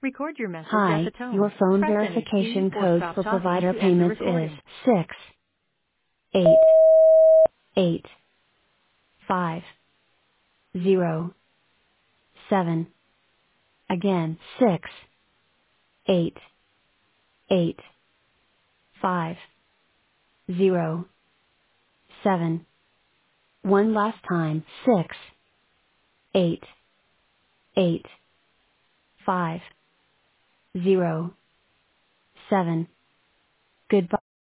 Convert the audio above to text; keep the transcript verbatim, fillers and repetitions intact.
Record your message at Hi, the tone. your phone Press any key verification or code stop for talking provider to end the payments is recording. six eight eight five zero seven. Again, six eight eight five zero seven. One last time, six eight eight five zero seven. Goodbye.